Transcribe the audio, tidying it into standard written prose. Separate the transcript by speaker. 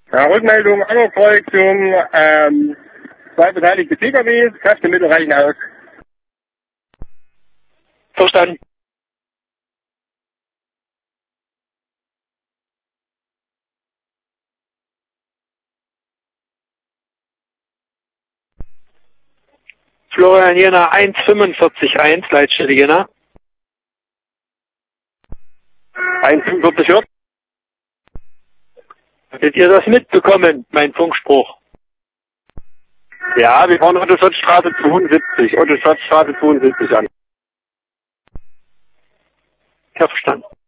Speaker 1: Ja, Rückmeldung anerfolgt zum zwei beteiligte PKWs, Kräftemittel reichen aus.
Speaker 2: Verstanden. Florian Jena 1,45,1, Leitstelle Jena.
Speaker 1: 1,45.
Speaker 2: Hattet ihr das mitbekommen, mein Funkspruch?
Speaker 1: Ja, wir fahren Otto-Schott-Straße 72, Otto-Schott-Straße 72 an.
Speaker 2: Ich habe verstanden.